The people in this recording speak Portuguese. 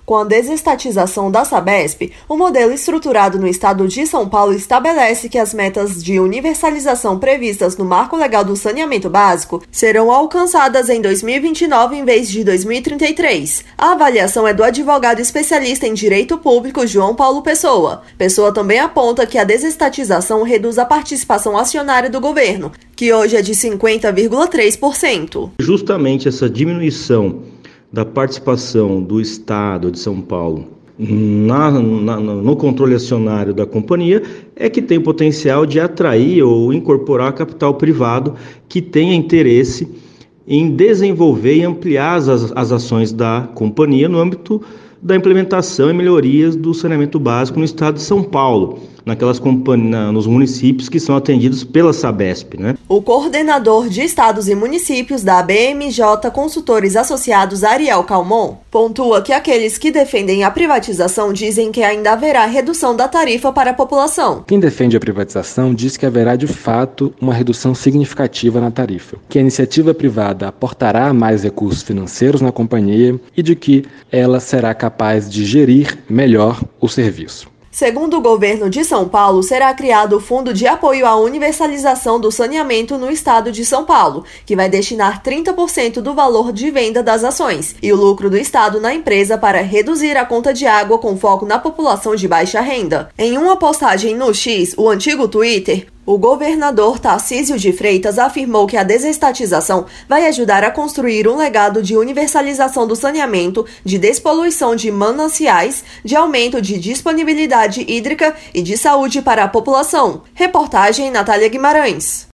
Com a desestatização da Sabesp, o modelo estruturado no estado de São Paulo estabelece que as metas de universalização previstas no Marco Legal do Saneamento Básico serão alcançadas em 2029 em vez de 2033. A avaliação é do advogado especialista em direito público João Paulo Pessoa. Pessoa também aponta que a desestatização reduz a participação acionária do governo, que hoje é de 50,3%. Justamente essa diminuição da participação do Estado de São Paulo no controle acionário da companhia é que tem o potencial de atrair ou incorporar capital privado que tenha interesse em desenvolver e ampliar as ações da companhia no âmbito da implementação e melhorias do saneamento básico no estado de São Paulo, nos municípios que são atendidos pela Sabesp, né? O coordenador de estados e municípios da BMJ Consultores Associados, Ariel Calmon, pontua que aqueles que defendem a privatização dizem que ainda haverá redução da tarifa para a população. Quem defende a privatização diz que haverá de fato uma redução significativa na tarifa, que a iniciativa privada aportará mais recursos financeiros na companhia e de que ela será capaz de gerir melhor o serviço. Segundo o governo de São Paulo, será criado o Fundo de Apoio à Universalização do Saneamento no estado de São Paulo, que vai destinar 30% do valor de venda das ações e o lucro do estado na empresa para reduzir a conta de água com foco na população de baixa renda. Em uma postagem no X, o antigo Twitter, o governador Tarcísio de Freitas afirmou que a desestatização vai ajudar a construir um legado de universalização do saneamento, de despoluição de mananciais, de aumento de disponibilidade hídrica e de saúde para a população. Reportagem Natália Guimarães.